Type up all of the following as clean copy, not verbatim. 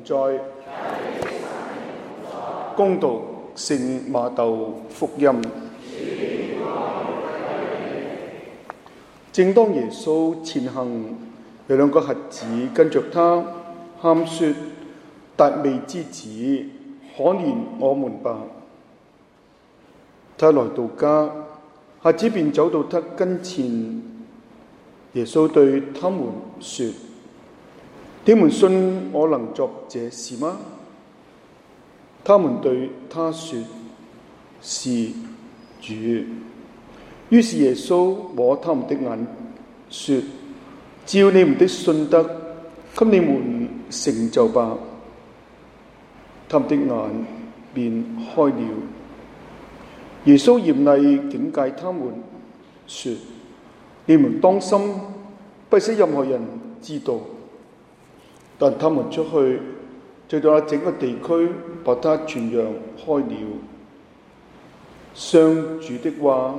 在。恭讀聖馬竇福音。正當耶穌前行，有兩個瞎子跟着他，喊說：達味之子，可憐我們吧！他來到家，瞎子便走到他跟前。耶穌對他們說：你們信我能作這事嗎？他們對他說：是，主。於是耶穌摸他們的眼，說：照你們的信德，給你們成就吧。他們的眼便開了。耶穌嚴厲警戒他們，說：你們當心，不使任何人知道。但他們出去，就到整個地區把他傳揚開了。上主的話。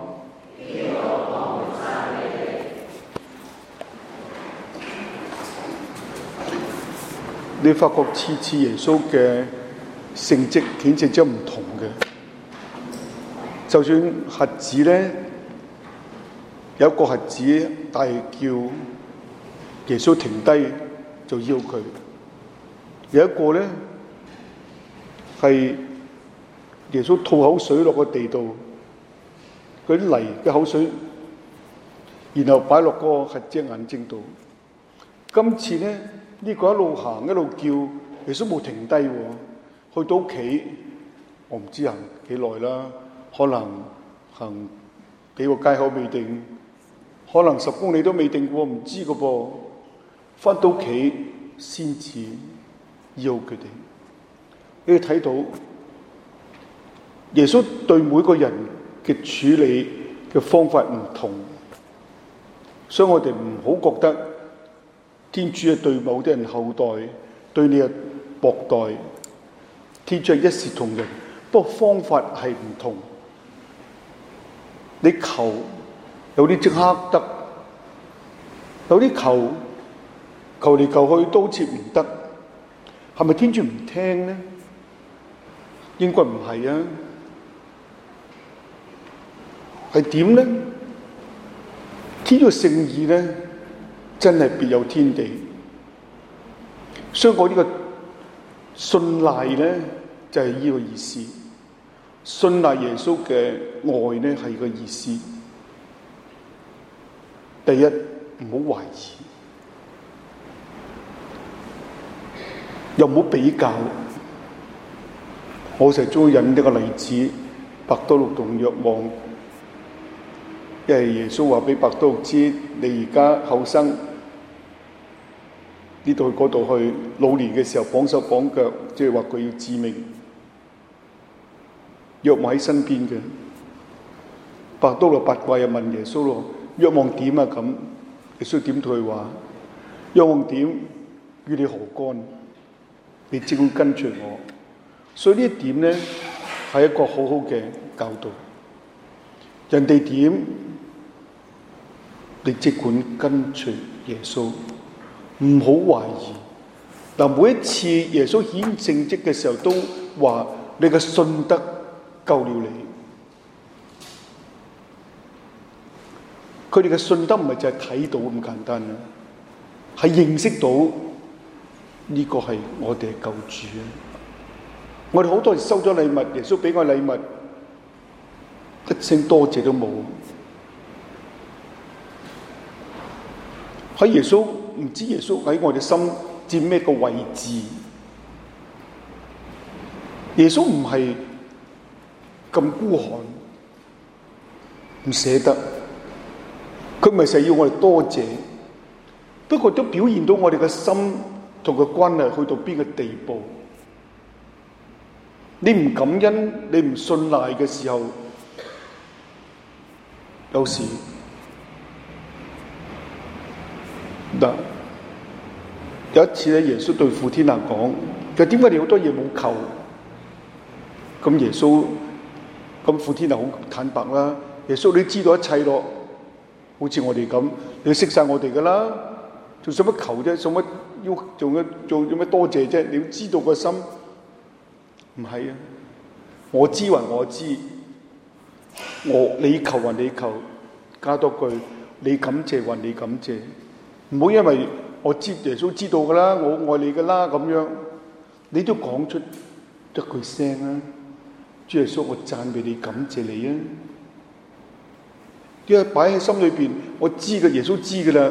你發覺次耶穌嘅成績顯示咗唔同嘅，就算瞎子咧，有一個瞎子大叫耶穌停低就要佢，有一個咧係耶穌吐口水落個地度，嗰啲泥嘅口水，然後擺落個瞎子眼睛度。今次咧呢個一路行一路叫，耶穌冇停低喎。去到屋企，我唔知行幾耐啦，可能行幾個街口未定，可能10公里都未定喎，唔知個噃。返到屋企先至要佢哋。你睇到耶穌對每個人嘅處理嘅方法唔同，所以我哋唔好覺得天主係對某啲人後代，對你係薄待。天主係一視同仁，不過方法係唔同。你求有啲即刻得，有啲求嚟求去都好似唔得，係咪天主唔聽呢？應該唔係啊，係點呢？天主聖意呢，真係別有天地。所以我呢個信賴呢，就係呢個意思。信賴耶穌嘅愛呢，係個意思。第一，唔好懷疑，又唔好比較。我成日中意引呢個例子，伯多祿同若望，因為耶穌話俾伯多祿知，你而家後生，呢度去嗰度去，老年嘅時候綁手綁腳，即係話佢要致命。若望喺身邊嘅，伯多祿八卦又問耶穌咯：若望點啊？咁耶穌點對佢話？若望點與你何干？你只管跟隨我。所以呢一點咧，係一個好好嘅教導。人哋點，你只管跟隨耶穌，唔好懷疑。嗱，每一次耶穌顯聖蹟嘅時候，都話你嘅信德救了你。佢哋嘅信德唔係就係睇到咁簡單啦，係認識到呢個係我哋嘅救主啊！我哋好多人收咗禮物，耶穌俾我禮物，一聲多謝都冇。喺耶穌唔知耶穌喺我哋心佔咩個位置？耶穌唔係咁孤寒，唔捨得，佢唔係成日要我哋多謝，不過都表現到我哋嘅心同佢關係去到邊個地步。你唔感恩，你唔信賴嘅時候，有時嗱，有一次咧，耶穌對傅天娜講：佢點解你好多嘢冇求？咁耶穌，咁傅天娜好坦白啦。耶穌，你知道一切咯，好似我哋咁，你識晒我哋噶啦，仲使乜求啫？使乜要做咩多謝啫？你要知道個心唔係啊！我知還我知，你求還你求，加多句你感謝還你感謝，唔好因為我知耶穌知道噶啦，我愛你噶啦咁樣，你都講出一句聲啊！主耶穌，我讚美你，感謝你啊！因為擺喺心裏邊，我知嘅，耶穌知噶啦，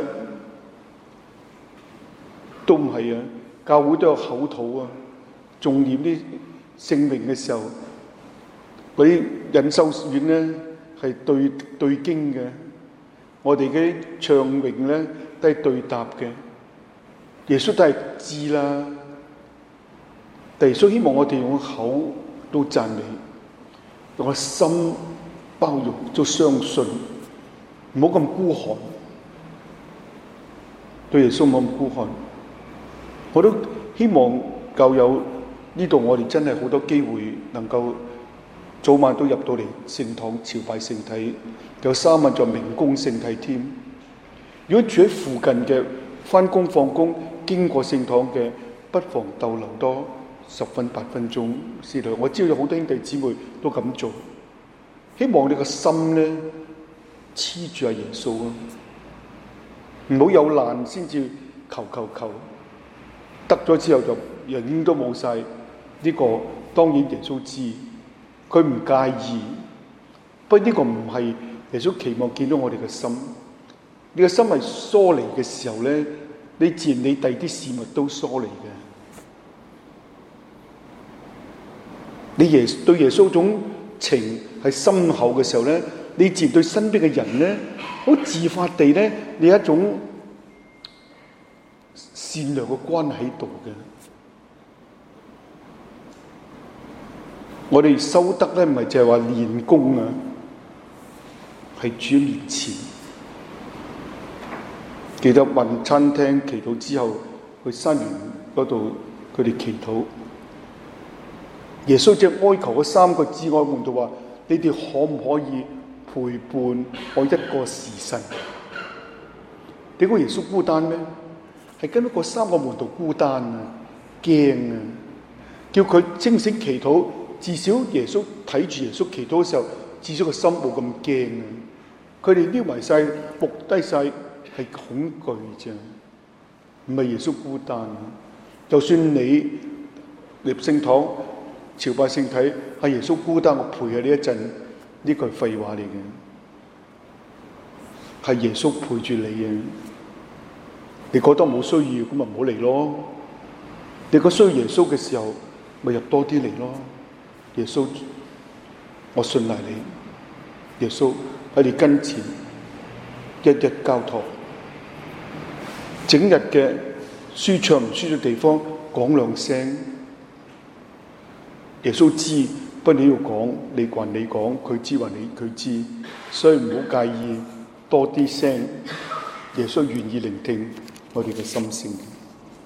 都唔係啊！教會都有口禱啊，重念啲聖名嘅時候，嗰啲隱修院咧係對經嘅，我哋嘅唱詠咧都係對答嘅。耶穌都係知啦，但耶穌希望我哋用口都讚美，用個心包容都相信，唔好咁孤寒。對耶穌唔好咁孤寒。我都希望教友呢度，我哋真係好多機會能夠早晚都入到嚟聖堂朝拜聖體，有3晚在明供聖體添。如果住喺附近嘅，返工放工經過聖堂嘅，不妨逗留多10分8分鐘之類。我知道有好多兄弟姊妹都咁做，希望你個心咧黐住阿耶穌啊，唔好有難先至求，得咗之後就永遠都冇晒。呢個當然耶穌知，佢唔介意，不過呢個唔係耶穌期望見到我哋嘅心。你嘅心係疏離嘅時候咧，你自然你第啲事物都疏離嘅。你對耶穌種情係深厚嘅時候咧，你自然對身邊嘅人咧，好自發地咧，你有一種善良嘅關係喺度嘅。我哋修德咧，唔係淨係話練功啊，係主面前。記得問餐廳祈禱之後，去山園嗰度佢哋祈禱。耶穌只哀求嗰3個至愛門徒話：你哋可唔可以陪伴我一個時辰？你估耶穌孤單咩？係跟到嗰3個門徒孤單啊，驚啊！叫佢清醒祈禱，至少耶穌睇住耶穌祈禱嘅時候，至少個心冇咁驚啊！佢哋匿埋晒，伏低晒，係恐懼啫，唔係耶穌孤單啊！就算你入聖堂朝拜聖體，係耶穌孤單，我陪下呢一陣，呢句係廢話嚟嘅，係耶穌陪住你啊！你覺得冇需要，咁咪唔好嚟咯。你覺得需要耶穌嘅時候，咪入多啲嚟咯。耶穌，我信賴你。耶穌喺你跟前，一一交託。整日嘅舒暢唔舒暢地方，講2聲。耶穌知，不過你要講，你還你講，佢知還佢知，所以唔好介意多啲聲。耶穌願意聆聽我哋嘅心聲。